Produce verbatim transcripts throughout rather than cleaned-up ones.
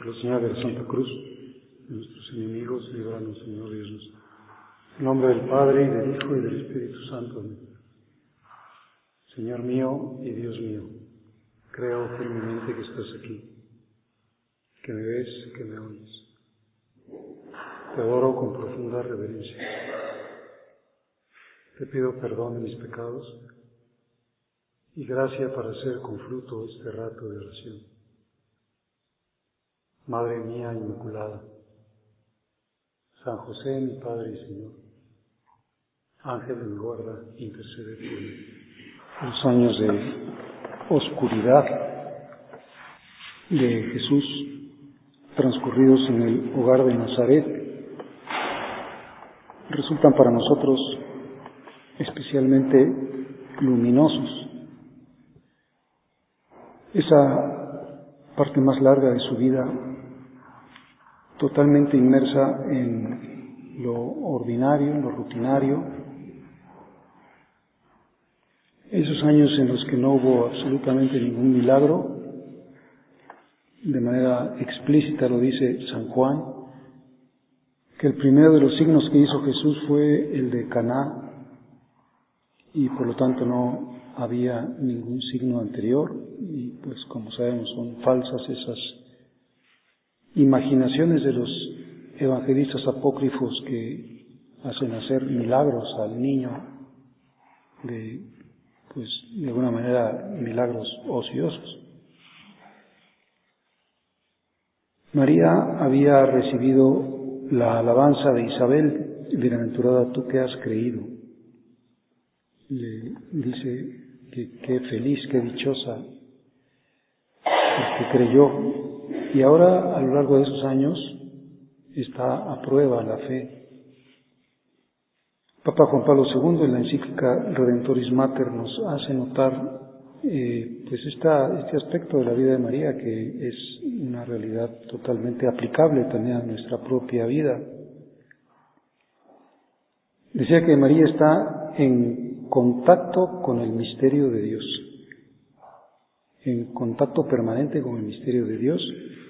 Por la señal de la Santa Cruz, de nuestros enemigos, líbranos, Señor Dios nuestro. En nombre del Padre, y del Hijo, y del Espíritu Santo. Amén. Señor mío y Dios mío, creo firmemente que estás aquí, que me ves, que me oyes. Te adoro con profunda reverencia. Te pido perdón de mis pecados y gracia para hacer con fruto este rato de oración. Madre mía Inmaculada, San José, mi Padre y Señor, Ángel de mi guarda, intercede por mí. Los años de oscuridad de Jesús transcurridos en el hogar de Nazaret resultan para nosotros especialmente luminosos. Esa parte más larga de su vida, totalmente inmersa en lo ordinario, en lo rutinario, esos años en los que no hubo absolutamente ningún milagro, de manera explícita lo dice San Juan, que el primero de los signos que hizo Jesús fue el de Caná, y por lo tanto no había ningún signo anterior, y pues como sabemos son falsas esas imaginaciones de los evangelistas apócrifos que hacen hacer milagros al niño, de pues de alguna manera milagros ociosos. María había recibido la alabanza de Isabel: bienaventurada tú que has creído. Le dice que qué feliz, qué dichosa, porque creyó. Y ahora, a lo largo de esos años, está a prueba la fe. Papa Juan Pablo segundo, en la encíclica Redemptoris Mater, nos hace notar eh, pues esta, este aspecto de la vida de María, que es una realidad totalmente aplicable también a nuestra propia vida. Decía que María está en contacto con el misterio de Dios, en contacto permanente con el misterio de Dios,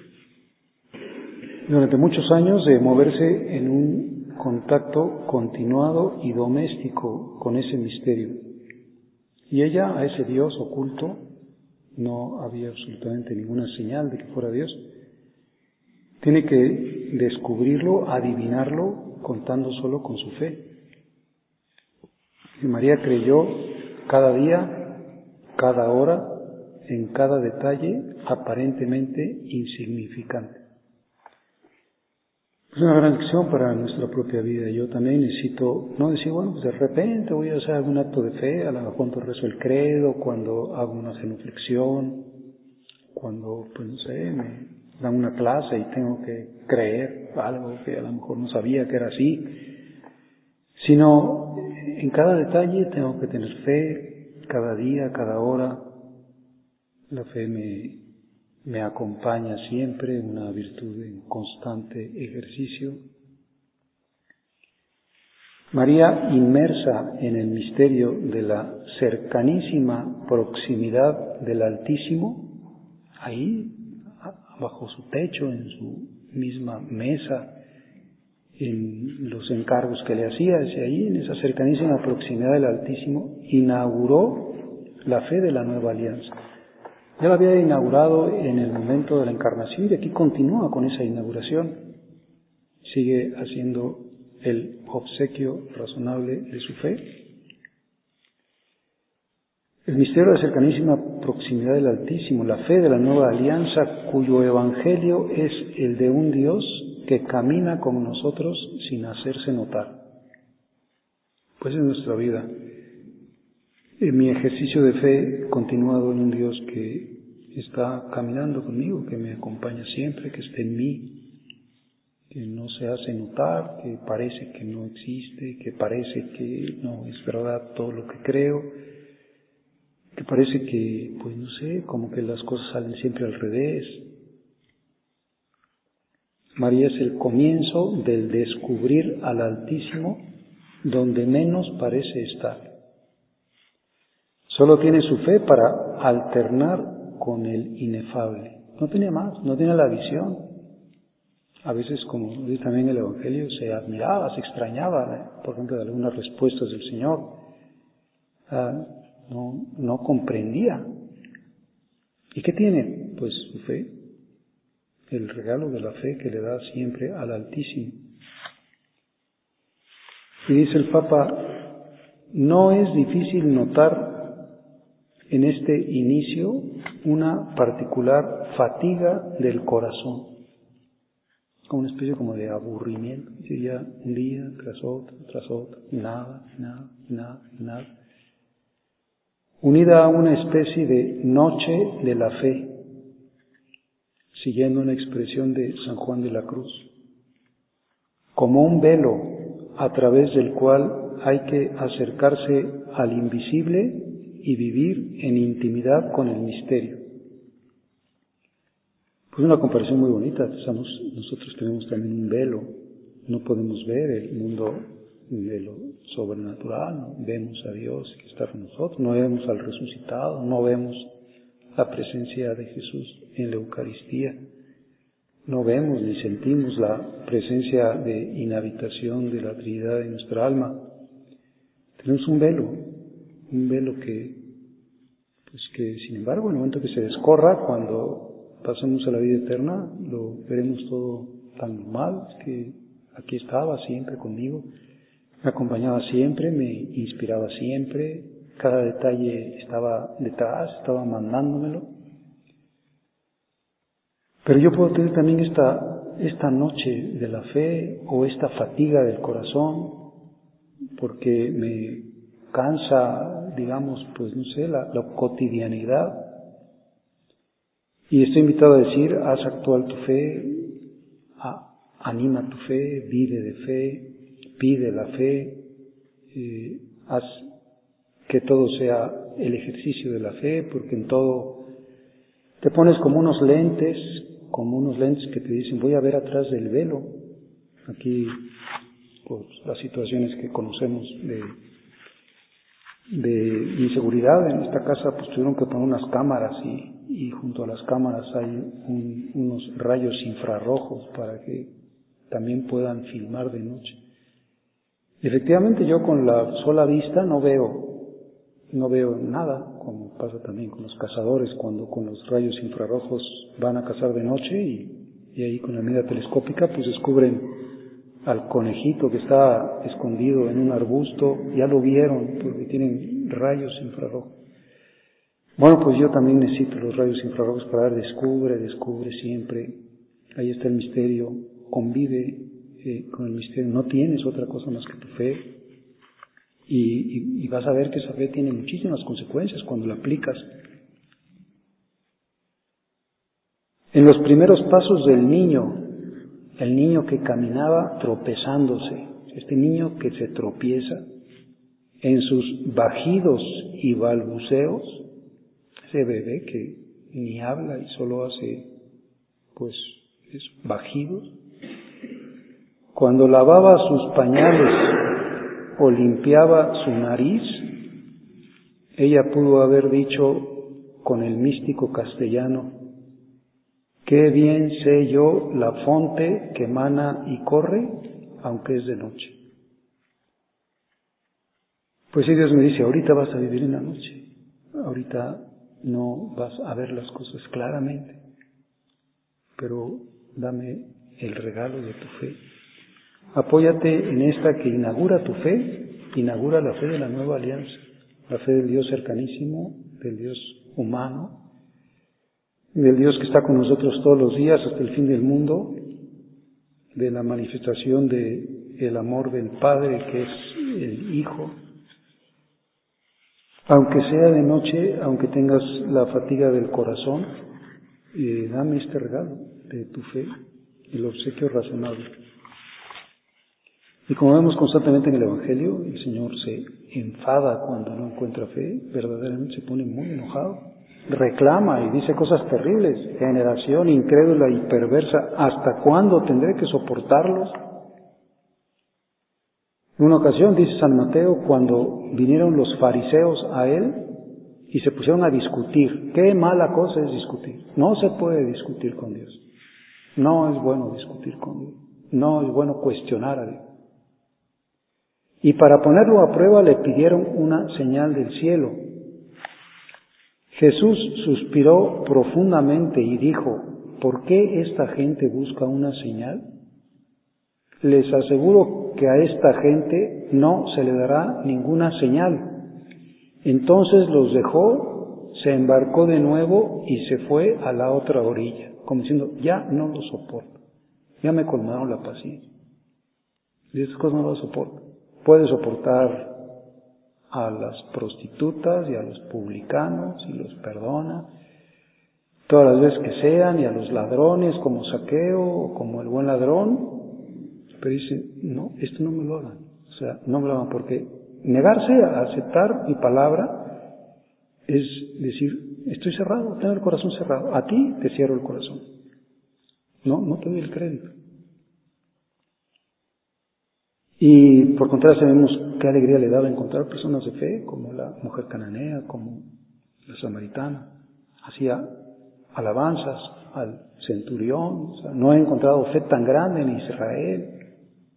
durante muchos años de moverse en un contacto continuado y doméstico con ese misterio. Y ella, a ese Dios oculto, no había absolutamente ninguna señal de que fuera Dios. Tiene que descubrirlo, adivinarlo, contando solo con su fe. Y María creyó cada día, cada hora, en cada detalle aparentemente insignificante. Es una gran lección para nuestra propia vida. Yo también necesito, no decir, bueno, pues de repente voy a hacer algún acto de fe, a lo mejor cuando rezo el credo, cuando hago una genuflexión, cuando, pues no sé, me dan una clase y tengo que creer algo que a lo mejor no sabía que era así, sino en cada detalle tengo que tener fe, cada día, cada hora. La fe me me acompaña siempre, una virtud en constante ejercicio. María, inmersa en el misterio de la cercanísima proximidad del Altísimo, ahí, bajo su techo, en su misma mesa, en los encargos que le hacía, desde ahí, en esa cercanísima proximidad del Altísimo, inauguró la fe de la nueva alianza. Ya la había inaugurado en el momento de la encarnación y aquí continúa con esa inauguración. Sigue haciendo el obsequio razonable de su fe. El misterio de la cercanísima proximidad del Altísimo, la fe de la nueva alianza, cuyo evangelio es el de un Dios que camina con nosotros sin hacerse notar. Pues es nuestra vida. En mi ejercicio de fe continuado en un Dios que está caminando conmigo, que me acompaña siempre, que está en mí, que no se hace notar, que parece que no existe, que parece que no es verdad todo lo que creo, que parece que, pues no sé, como que las cosas salen siempre al revés. María es el comienzo del descubrir al Altísimo donde menos parece estar. Solo tiene su fe para alternar con el inefable. No tenía más, no tenía la visión. A veces, como dice también el Evangelio, se admiraba, se extrañaba, ¿eh? Por ejemplo, de algunas respuestas del Señor. Ah, no, no comprendía. ¿Y qué tiene? Pues su fe, el regalo de la fe que le da siempre al Altísimo. Y dice el Papa, no es difícil notar en este inicio una particular fatiga del corazón, como una especie como de aburrimiento, dice ya un día tras otro, tras otro, nada, nada, nada, nada, unida a una especie de noche de la fe, siguiendo una expresión de San Juan de la Cruz, como un velo a través del cual hay que acercarse al invisible y vivir en intimidad con el misterio. Pues una comparación muy bonita. Estamos, nosotros tenemos también un velo, no podemos ver el mundo de lo sobrenatural, no vemos a Dios que está con nosotros, no vemos al resucitado, no vemos la presencia de Jesús en la Eucaristía, no vemos ni sentimos la presencia de inhabitación de la Trinidad en nuestra alma. Tenemos un velo, un velo que, pues que sin embargo, en el momento que se descorra, cuando pasemos a la vida eterna, lo veremos todo tan normal, que aquí estaba siempre conmigo, me acompañaba siempre, me inspiraba siempre, cada detalle estaba detrás, estaba mandándomelo. Pero yo puedo tener también esta, esta noche de la fe o esta fatiga del corazón, porque me cansa, digamos, pues no sé, la, la cotidianidad. Y estoy invitado a decir, haz actual tu fe, a, anima tu fe, vive de fe, pide la fe, eh, haz que todo sea el ejercicio de la fe, porque en todo te pones como unos lentes, como unos lentes que te dicen, voy a ver atrás del velo. Aquí, pues, las situaciones que conocemos de, de inseguridad en esta casa, pues tuvieron que poner unas cámaras y, y junto a las cámaras hay un, unos rayos infrarrojos para que también puedan filmar de noche. Y efectivamente yo con la sola vista no veo no veo nada, como pasa también con los cazadores cuando con los rayos infrarrojos van a cazar de noche y, y ahí con la mira telescópica pues descubren al conejito que está escondido en un arbusto, ya lo vieron porque tienen rayos infrarrojos. Bueno, pues yo también necesito los rayos infrarrojos para dar descubre, descubre siempre, ahí está el misterio, convive eh, con el misterio, no tienes otra cosa más que tu fe. Y, y, y vas a ver que esa fe tiene muchísimas consecuencias cuando la aplicas. En los primeros pasos del niño, el niño que caminaba tropezándose, este niño que se tropieza, en sus bajidos y balbuceos, ese bebé que ni habla y solo hace, pues, eso, bajidos, cuando lavaba sus pañales o limpiaba su nariz, ella pudo haber dicho con el místico castellano, qué bien sé yo la fonte que emana y corre, aunque es de noche. Pues si Dios me dice, ahorita vas a vivir en la noche, ahorita no vas a ver las cosas claramente, pero dame el regalo de tu fe. Apóyate en esta que inaugura tu fe, inaugura la fe de la nueva alianza, la fe del Dios cercanísimo, del Dios humano, del Dios que está con nosotros todos los días hasta el fin del mundo, de la manifestación de el amor del Padre que es el Hijo. Aunque sea de noche, aunque tengas la fatiga del corazón, eh, dame este regalo de tu fe, el obsequio razonable. Y como vemos constantemente en el Evangelio, el Señor se enfada cuando no encuentra fe, verdaderamente se pone muy enojado, reclama y dice cosas terribles, generación incrédula y perversa, ¿hasta cuándo tendré que soportarlos? En una ocasión, dice San Mateo, cuando vinieron los fariseos a él y se pusieron a discutir, qué mala cosa es discutir, no se puede discutir con Dios. No es bueno discutir con Dios. No es bueno cuestionar a Dios. Y para ponerlo a prueba le pidieron una señal del cielo. Jesús suspiró profundamente y dijo: ¿por qué esta gente busca una señal? Les aseguro que a esta gente no se le dará ninguna señal. Entonces los dejó, se embarcó de nuevo y se fue a la otra orilla, como diciendo: ya no lo soporto, ya me colmaron la paciencia. Y estas cosas no las soporto. Puede soportar a las prostitutas y a los publicanos y los perdona todas las veces que sean, y a los ladrones como Zaqueo o como el buen ladrón, pero dice: no, esto no me lo hagan. O sea, no me lo hagan, porque negarse a aceptar mi palabra es decir: estoy cerrado, tengo el corazón cerrado, a ti te cierro el corazón, no, no te doy el crédito. Y por contrario sabemos qué alegría le daba encontrar personas de fe, como la mujer cananea, como la samaritana. Hacía alabanzas al centurión. O sea, no he encontrado fe tan grande en Israel.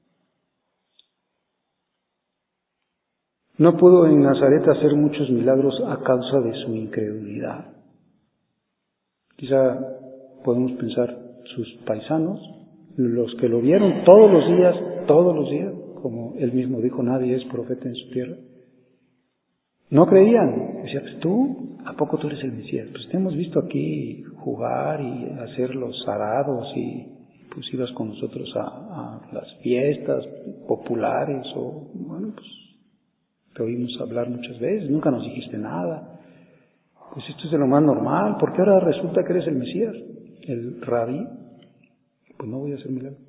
No pudo en Nazaret hacer muchos milagros a causa de su incredulidad. Quizá podemos pensar sus paisanos, los que lo vieron todos los días, todos los días, como él mismo dijo: nadie es profeta en su tierra. No creían. Decían: pues tú, ¿a poco tú eres el Mesías? Pues te hemos visto aquí jugar y hacer los arados, y pues ibas con nosotros a, a las fiestas populares, o bueno, pues te oímos hablar muchas veces, nunca nos dijiste nada. Pues esto es de lo más normal. ¿Por qué ahora resulta que eres el Mesías, el rabí? Pues no voy a hacer milagros.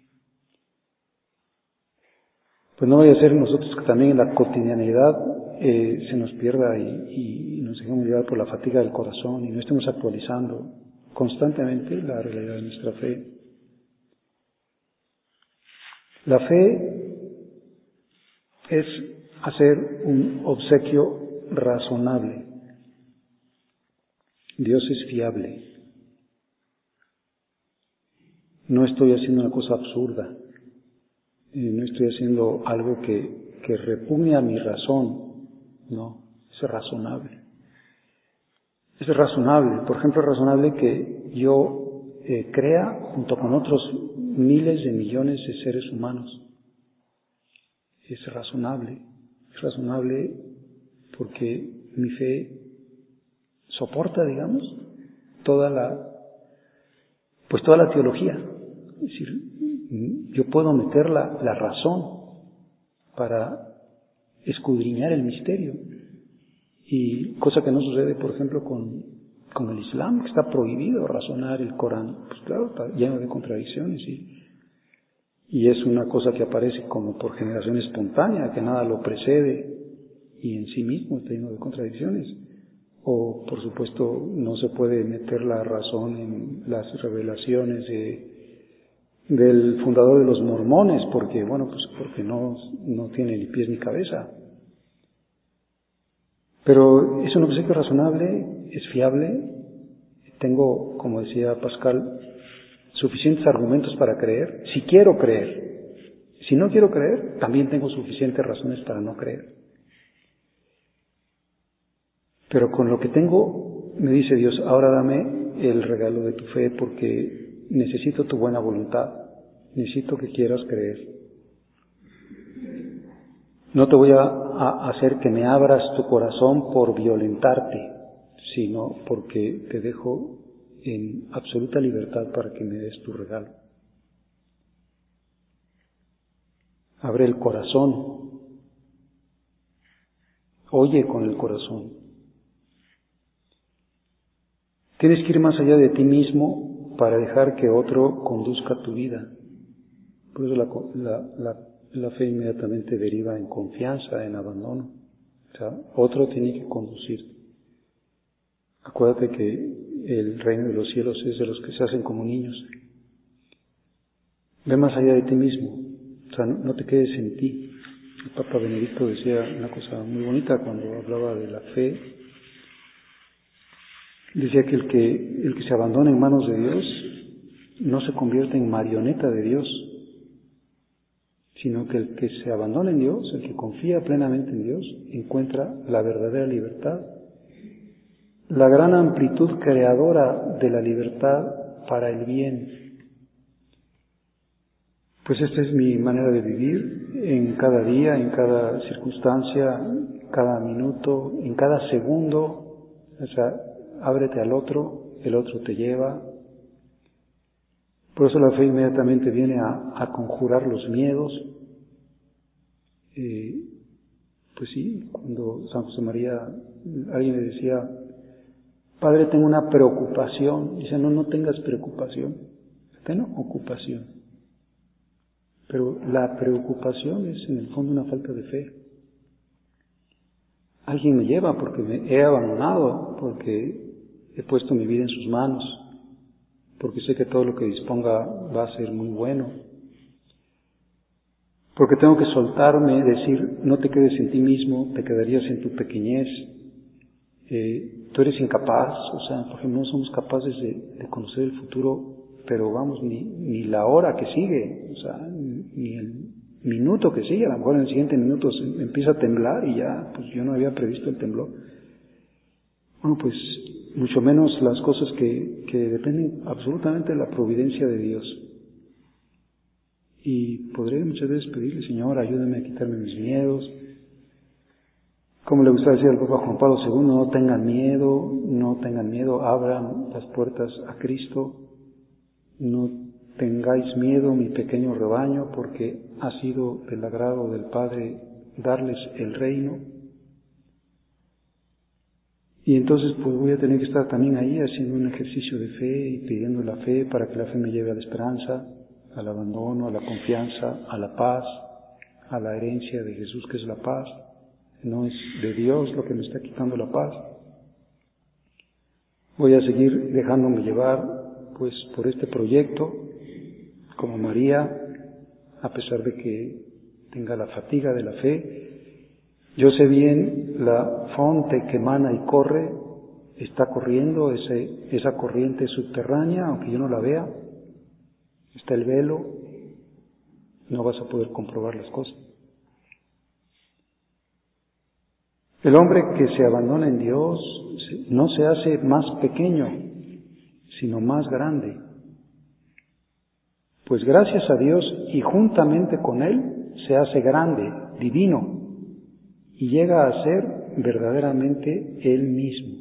Pues no vaya a ser nosotros que también en la cotidianidad eh, se nos pierda y, y nos dejemos llevar por la fatiga del corazón y no estemos actualizando constantemente la realidad de nuestra fe. La fe es hacer un obsequio razonable. Dios es fiable. No estoy haciendo una cosa absurda. No estoy haciendo algo que, que repugne a mi razón. No, es razonable. Es razonable. Por ejemplo, es razonable que yo eh, crea junto con otros miles de millones de seres humanos. Es razonable. Es razonable porque mi fe soporta, digamos, toda la, pues toda la teología. Es decir, yo puedo meter la, la razón para escudriñar el misterio. Y cosa que no sucede, por ejemplo, con, con el Islam, que está prohibido razonar el Corán. Pues claro, está lleno de contradicciones y, y es una cosa que aparece como por generación espontánea, que nada lo precede y en sí mismo está lleno de contradicciones. O, por supuesto, no se puede meter la razón en las revelaciones de del fundador de los mormones, porque, bueno, pues porque no, no tiene ni pies ni cabeza. Pero es un obsequio razonable, es fiable. Tengo, como decía Pascal, suficientes argumentos para creer, si quiero creer. Si no quiero creer, también tengo suficientes razones para no creer. Pero con lo que tengo, me dice Dios: ahora dame el regalo de tu fe, porque necesito tu buena voluntad. Necesito que quieras creer. No te voy a, a hacer que me abras tu corazón por violentarte, sino porque te dejo en absoluta libertad para que me des tu regalo. Abre el corazón. Oye con el corazón. Tienes que ir más allá de ti mismo para dejar que otro conduzca tu vida. Por eso la, la, la, la fe inmediatamente deriva en confianza, en abandono. O sea, otro tiene que conducir. Acuérdate que el reino de los cielos es de los que se hacen como niños. Ve más allá de ti mismo. O sea, no, no te quedes en ti. El Papa Benedicto decía una cosa muy bonita cuando hablaba de la fe. Decía que el que, el que se abandona en manos de Dios no se convierte en marioneta de Dios, sino que el que se abandona en Dios, el que confía plenamente en Dios, encuentra la verdadera libertad, la gran amplitud creadora de la libertad para el bien. Pues esta es mi manera de vivir en cada día, en cada circunstancia, cada minuto, en cada segundo. O sea, ábrete al otro, el otro te lleva. Por eso la fe inmediatamente viene a, a conjurar los miedos. Eh, pues sí, cuando San José María, alguien le decía, Padre, tengo una preocupación. Dice, no, no tengas preocupación, ten ocupación. Pero la preocupación es en el fondo una falta de fe. Alguien me lleva porque me he abandonado, porque he puesto mi vida en sus manos, porque sé que todo lo que disponga va a ser muy bueno, porque tengo que soltarme, decir, no te quedes en ti mismo, te quedarías en tu pequeñez, eh, tú eres incapaz, o sea, por ejemplo, no somos capaces de, de conocer el futuro, pero vamos, ni, ni la hora que sigue, o sea, ni el minuto que sigue, a lo mejor en el siguiente minuto se empieza a temblar y ya, pues yo no había previsto el temblor. Bueno, pues mucho menos las cosas que, que dependen absolutamente de la providencia de Dios. Y podré muchas veces pedirle, Señor, ayúdame a quitarme mis miedos. Como le gusta decir al Papa Juan Pablo segundo, no tengan miedo, no tengan miedo, abran las puertas a Cristo. No tengáis miedo, mi pequeño rebaño, porque ha sido del agrado del Padre darles el reino. Y entonces pues voy a tener que estar también ahí haciendo un ejercicio de fe y pidiendo la fe para que la fe me lleve a la esperanza, al abandono, a la confianza, a la paz, a la herencia de Jesús que es la paz. No es de Dios lo que me está quitando la paz. Voy a seguir dejándome llevar pues por este proyecto como María, a pesar de que tenga la fatiga de la fe. Yo sé bien la fuente que emana y corre, está corriendo, ese, esa corriente subterránea, aunque yo no la vea, está el velo, no vas a poder comprobar las cosas. El hombre que se abandona en Dios no se hace más pequeño, sino más grande. Pues gracias a Dios y juntamente con Él se hace grande, divino, y llega a ser verdaderamente Él mismo.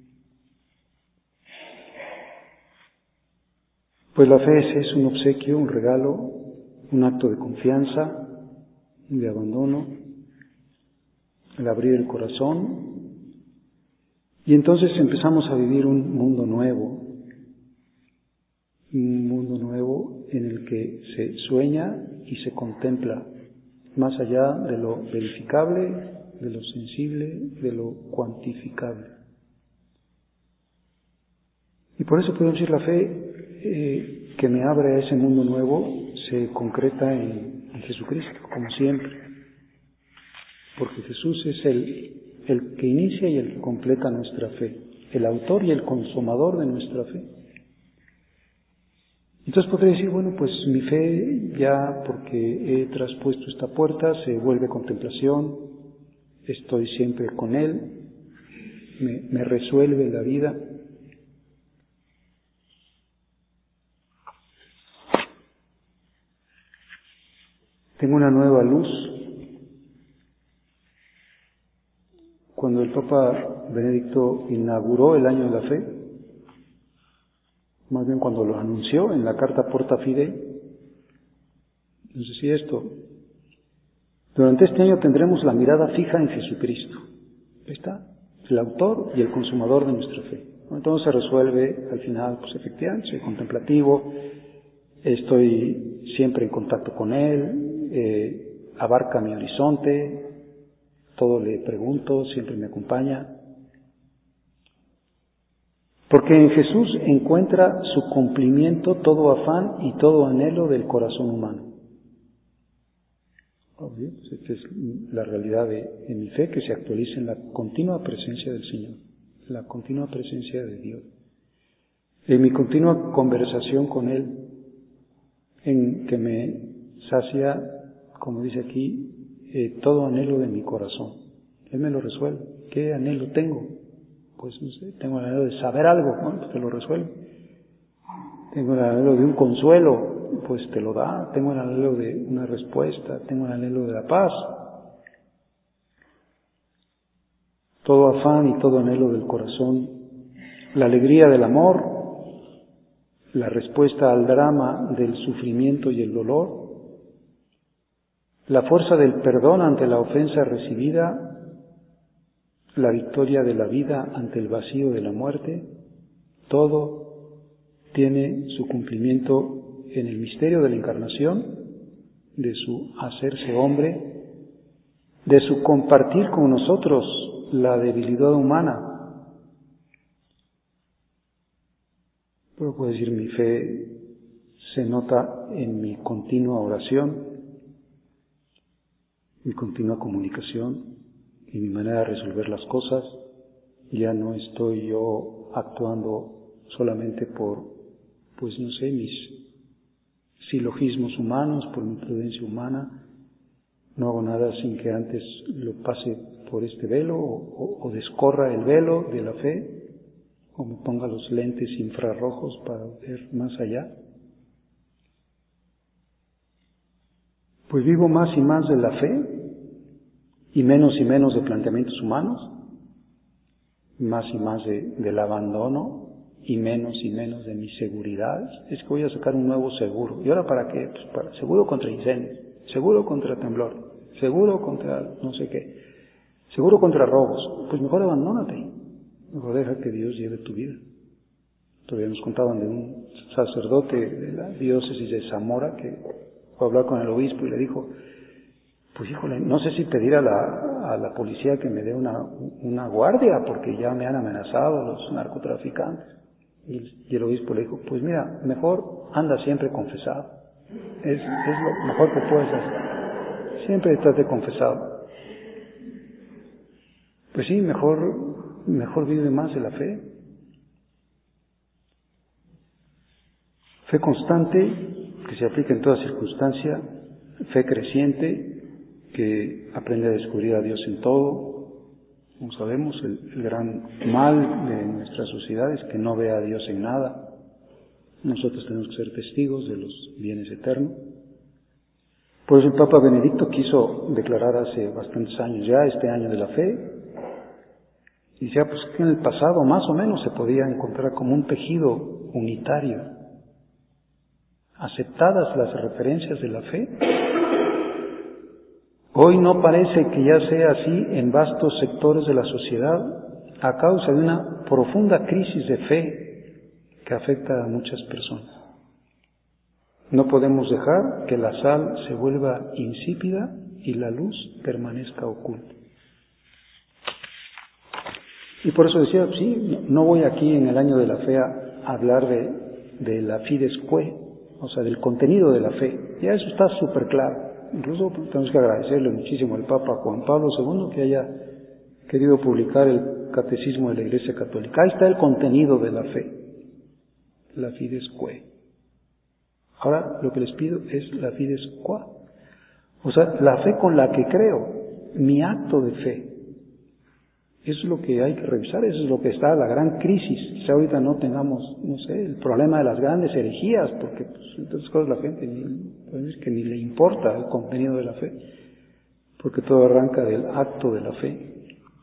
Pues la fe es un obsequio, un regalo, un acto de confianza, de abandono, el abrir el corazón, y entonces empezamos a vivir un mundo nuevo, un mundo nuevo en el que se sueña y se contempla, más allá de lo verificable, de lo sensible, de lo cuantificable. Y por eso podemos decir la fe eh, que me abre a ese mundo nuevo se concreta en, en Jesucristo, como siempre. Porque Jesús es el, el que inicia y el que completa nuestra fe, el autor y el consumador de nuestra fe. Entonces podría decir, bueno, pues mi fe ya, porque he traspuesto esta puerta, se vuelve contemplación, estoy siempre con Él, me, me resuelve la vida. Tengo una nueva luz. Cuando el Papa Benedicto inauguró el año de la fe, más bien cuando lo anunció en la carta Porta Fidei, nos decía esto: durante este año tendremos la mirada fija en Jesucristo. Ahí está, el autor y el consumador de nuestra fe. Entonces se resuelve al final, pues efectivamente, soy contemplativo, estoy siempre en contacto con Él, eh, abarca mi horizonte, todo le pregunto, siempre me acompaña. Porque en Jesús encuentra su cumplimiento todo afán y todo anhelo del corazón humano. Obvio, pues esta es la realidad de, de mi fe, que se actualiza en la continua presencia del Señor, la continua presencia de Dios, en mi continua conversación con Él, en que me sacia, como dice aquí, eh, todo anhelo de mi corazón. Él me lo resuelve. ¿Qué anhelo tengo? Pues no sé, tengo el anhelo de saber algo, bueno, pues te lo resuelve. Tengo el anhelo de un consuelo, pues te lo da. Tengo el anhelo de una respuesta, tengo el anhelo de la paz. Todo afán y todo anhelo del corazón, la alegría del amor, la respuesta al drama del sufrimiento y el dolor, la fuerza del perdón ante la ofensa recibida, la victoria de la vida ante el vacío de la muerte, todo tiene su cumplimiento en el misterio de la encarnación, de su hacerse hombre, de su compartir con nosotros la debilidad humana. Pero puedo decir, mi fe se nota en mi continua oración, mi continua comunicación y mi manera de resolver las cosas. Ya no estoy yo actuando solamente por, pues no sé, mis silogismos humanos, por mi prudencia humana. No hago nada sin que antes lo pase por este velo o, o, o descorra el velo de la fe, o me ponga los lentes infrarrojos para ver más allá. Pues vivo más y más de la fe y menos y menos de planteamientos humanos, más y más de, del abandono y menos y menos de mis seguridades. Es que voy a sacar un nuevo seguro. ¿Y ahora para qué? Pues para seguro contra incendios, seguro contra temblor, seguro contra no sé qué, seguro contra robos. Pues mejor abandónate. Mejor deja que Dios lleve tu vida. Todavía nos contaban de un sacerdote de la diócesis de Zamora que fue a hablar con el obispo y le dijo, pues híjole, no sé si pedir a la, a la policía que me dé una, una guardia porque ya me han amenazado los narcotraficantes. Y, y el obispo le dijo, pues mira, mejor anda siempre confesado. Es, es lo mejor que puedes hacer. Siempre estate confesado. Pues sí, mejor... Mejor vive más de la fe. Fe constante, que se aplica en toda circunstancia. Fe creciente, que aprende a descubrir a Dios en todo. Como sabemos, el, el gran mal de nuestra sociedad es que no vea a Dios en nada. Nosotros tenemos que ser testigos de los bienes eternos. Por eso el Papa Benedicto quiso declarar hace bastantes años ya este año de la fe. Y decía, pues que en el pasado más o menos se podía encontrar como un tejido unitario. Aceptadas las referencias de la fe, hoy no parece que ya sea así en vastos sectores de la sociedad a causa de una profunda crisis de fe que afecta a muchas personas. No podemos dejar que la sal se vuelva insípida y la luz permanezca oculta. Y por eso decía, sí, no voy aquí en el año de la fe a hablar de, de la fides quae, o sea, del contenido de la fe. Ya eso está súper claro. Incluso tenemos que agradecerle muchísimo al Papa Juan Pablo segundo que haya querido publicar el Catecismo de la Iglesia Católica. Ahí está el contenido de la fe, la fides quae. Ahora lo que les pido es la fides qua, o sea, la fe con la que creo, mi acto de fe. Eso es lo que hay que revisar, eso es lo que está la gran crisis. Quizá ahorita no tengamos, no sé, el problema de las grandes herejías, porque pues, entonces cosas la gente ni, es que ni le importa el contenido de la fe, porque todo arranca del acto de la fe.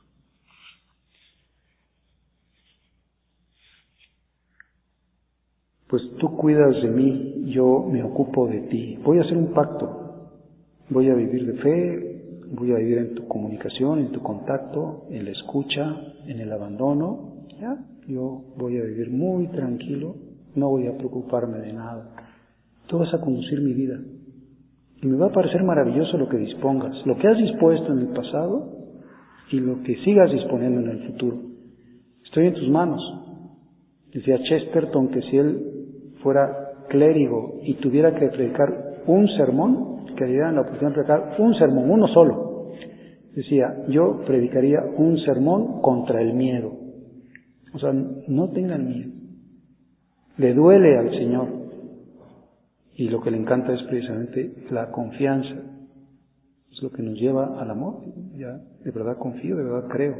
Pues tú cuidas de mí, yo me ocupo de ti. Voy a hacer un pacto, voy a vivir de fe, voy a vivir en tu comunicación, en tu contacto, en la escucha, en el abandono. ¿Ya? Yo voy a vivir muy tranquilo, no voy a preocuparme de nada. Tú vas a conducir mi vida. Y me va a parecer maravilloso lo que dispongas, lo que has dispuesto en el pasado y lo que sigas disponiendo en el futuro. Estoy en tus manos. Decía Chesterton que si él fuera clérigo y tuviera que predicar un sermón, que le dieran la oportunidad de predicar un sermón, uno solo. Decía, yo predicaría un sermón contra el miedo. O sea, no tengan miedo. Le duele al Señor. Y lo que le encanta es precisamente la confianza. Es lo que nos lleva al amor. Ya de verdad confío, de verdad creo.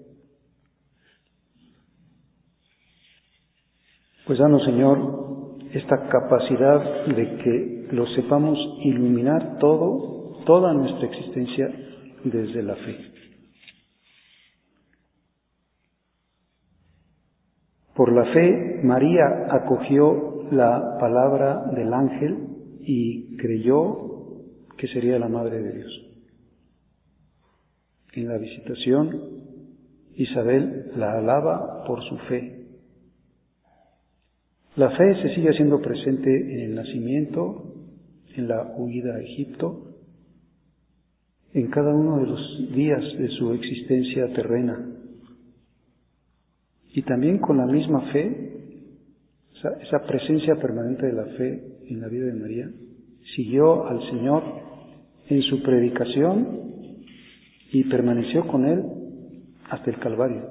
Pues danos, Señor, esta capacidad de que lo sepamos iluminar todo, toda nuestra existencia desde la fe. Por la fe, María acogió la palabra del ángel y creyó que sería la Madre de Dios. En la visitación, Isabel la alaba por su fe. La fe se sigue haciendo presente en el nacimiento, en la huida a Egipto, en cada uno de los días de su existencia terrena. Y también con la misma fe, esa, esa presencia permanente de la fe en la vida de María, siguió al Señor en su predicación y permaneció con Él hasta el Calvario.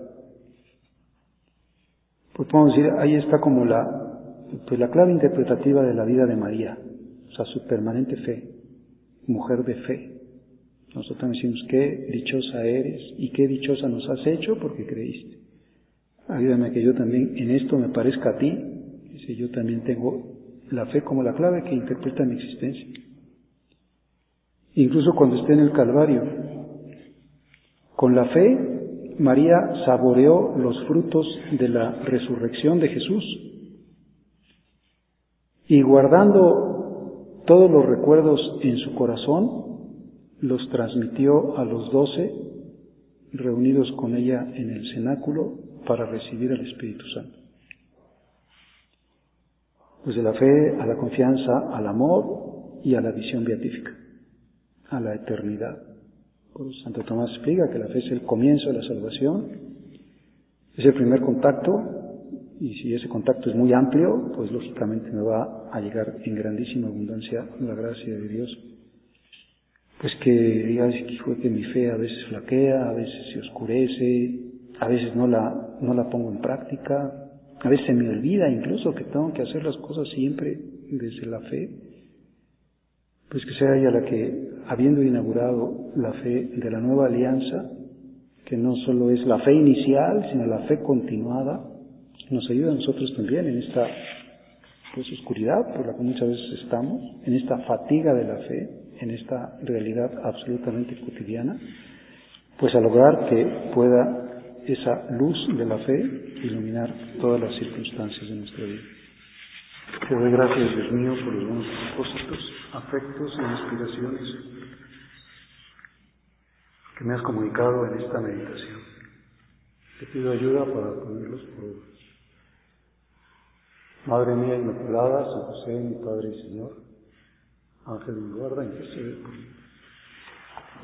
Pues podemos decir, ahí está como la, pues la clave interpretativa de la vida de María, o sea, su permanente fe, mujer de fe. Nosotros decimos, qué dichosa eres y qué dichosa nos has hecho porque creíste. Ayúdame a que yo también en esto me parezca a ti, dice, yo también tengo la fe como la clave que interpreta mi existencia. Incluso cuando esté en el Calvario, con la fe, María saboreó los frutos de la resurrección de Jesús y guardando todos los recuerdos en su corazón, los transmitió a los doce reunidos con ella en el cenáculo para recibir al Espíritu Santo. Pues de la fe a la confianza, al amor y a la visión beatífica, a la eternidad. Por eso Santo Tomás explica que la fe es el comienzo de la salvación, es el primer contacto, y si ese contacto es muy amplio, pues lógicamente me va a llegar en grandísima abundancia la gracia de Dios. Pues que digas que mi fe a veces flaquea, a veces se oscurece, a veces no la, no la pongo en práctica, a veces se me olvida incluso que tengo que hacer las cosas siempre desde la fe. Pues que sea ella la que, habiendo inaugurado la fe de la nueva alianza, que no solo es la fe inicial, sino la fe continuada, nos ayuda a nosotros también en esta pues, oscuridad por la que muchas veces estamos, en esta fatiga de la fe, en esta realidad absolutamente cotidiana, pues a lograr que pueda esa luz de la fe iluminar todas las circunstancias de nuestra vida. Te doy gracias, Dios mío, por los buenos propósitos, afectos e inspiraciones que me has comunicado en esta meditación. Te pido ayuda para ponerlos por obra. Madre mía Inmaculada, San José, mi Padre y Señor, Ángel de mi guarda, intercede por mí.